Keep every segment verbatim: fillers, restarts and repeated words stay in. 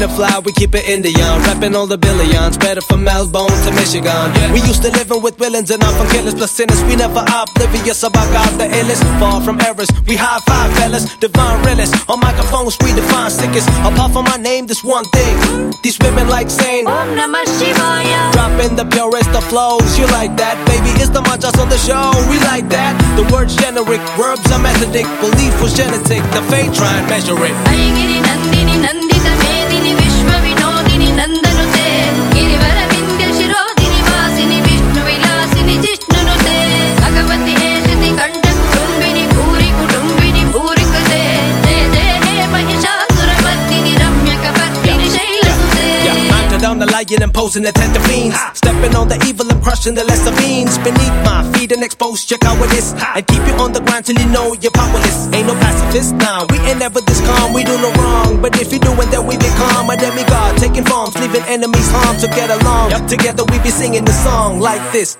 to fly, we keep it Indian. Rapping all the billions, better from Melbourne to Michigan. We used to living with villains and I'm from killers plus sinners. We never oblivious about God the illest. Far from errors, we high five fellas, divine realists. On microphones we define sickest. Apart from my name, this one thing, these women like saying Om Namah Shivaya. Dropping the purest of flows, you like that? Baby, it's the manjas on the show, we like that. The word's generic, verbs are methodic. Belief was genetic, the fate try and measure it. Aigiri Nandini Nandita Medini Vishwa Vinodini Nandanute Girivara Vindya Shirodini Vasini Vishnu Vilasini Jishnunute Bhagavati Heshati Kanta Kutumbini Bhuri Kutumbini Bhuri Kute Jaya Jaya He Mahishasura Mardini Ramya Kapardini Shaila Sute. Yeah, I'm down the lion and posing the tender fiends. Stepping on the evil and crushing the lesser beings. Beneath my feet and exposed your cowardice. And keep you on the ground till you know you're powerless. Ain't no pacifist now, we ain't never this calm. We do no wrong, but if you do it then we become a demigod. Taking forms, leaving enemies harmed to get along. Yep. Together we be singing the song like this.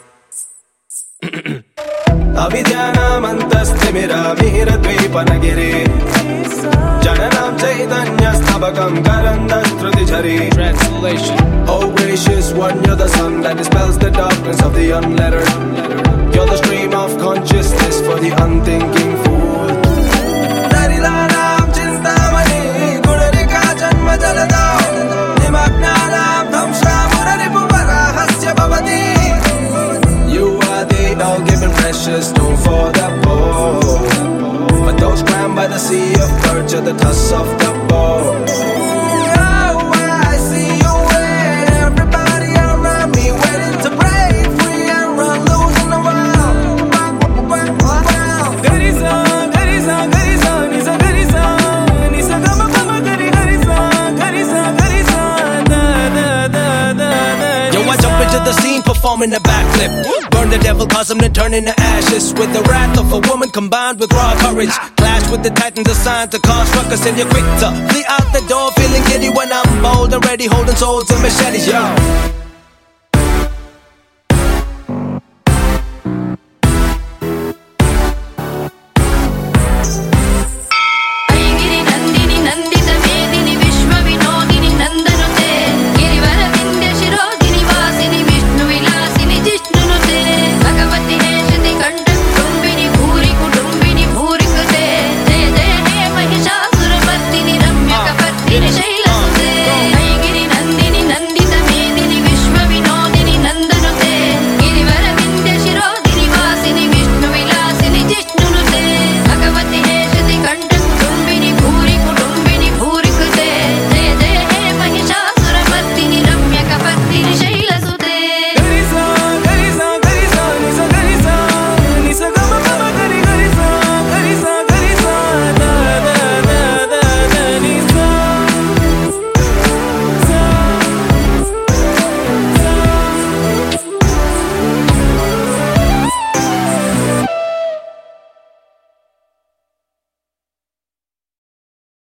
Avidyanamantasthamira mihiradvipanagiri Jananam chaitanyastabhakam karandashtrutijhari. Translation: Oh gracious one, you're the sun that dispels the darkness of the unlettered. You're the stream of consciousness for the unthinking fool. Narilanam chintamani gurarika janma jalada Nimagnanam dhamsha muraripuvarahasya bhavati. You are the all-giving precious stone for the poor, but those crammed by the sea of birds are the tusks of the bow. Oh, I see you and everybody around me waiting to break free and run loose in the world. Garisa, Garisa, Garisa, Nisa, Garisa, Nisa, Gama, Gama, Gari, Garisa, Garisa, Garisa, da, da, da, da, da. Yo, I jump into the scene, performing a backflip. Burn the devil, cause him to turn into ashes. With the wrath of a woman combined with raw courage. Clash with the titans assigned to cause ruckus. And you're quick to flee out the door, feeling giddy when I'm bold and ready, holding swords and machetes, yo.